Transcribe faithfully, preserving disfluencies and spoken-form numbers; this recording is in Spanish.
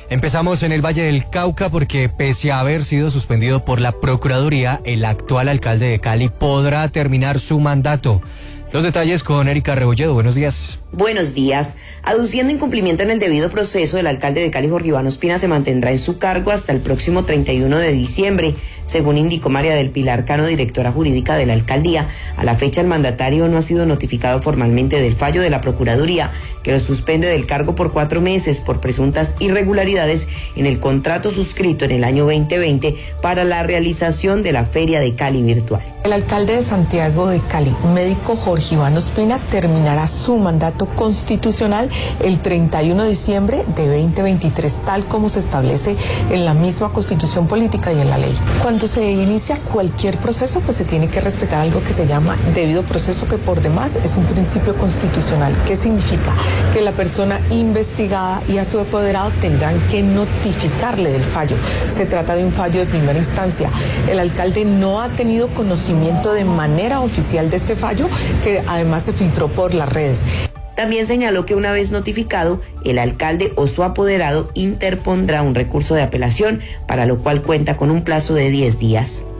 Empezamos en el Valle del Cauca porque pese a haber sido suspendido por la Procuraduría, el actual alcalde de Cali podrá terminar su mandato. Los detalles con Erika Rebolledo. Buenos días. Buenos días. Aduciendo incumplimiento en el debido proceso, el alcalde de Cali, Jorge Iván Ospina, se mantendrá en su cargo hasta el próximo treinta y uno de diciembre. Según indicó María del Pilar Cano, directora jurídica de la alcaldía, a la fecha el mandatario no ha sido notificado formalmente del fallo de la Procuraduría, que lo suspende del cargo por cuatro meses por presuntas irregularidades en el contrato suscrito en el año veinte veinte para la realización de la Feria de Cali virtual. El alcalde de Santiago de Cali, médico Jorge Iván Ospina, terminará su mandato constitucional el treinta y uno de diciembre de veinte veintitrés, tal como se establece en la misma Constitución política y en la ley. Cuando se inicia cualquier proceso, pues se tiene que respetar algo que se llama debido proceso, que por demás es un principio constitucional. ¿Qué significa? Que la persona investigada y a su apoderado tendrán que notificarle del fallo. Se trata de un fallo de primera instancia. El alcalde no ha tenido conocimiento de manera oficial de este fallo, que además se filtró por las redes. También señaló que una vez notificado, el alcalde o su apoderado interpondrá un recurso de apelación, para lo cual cuenta con un plazo de diez días.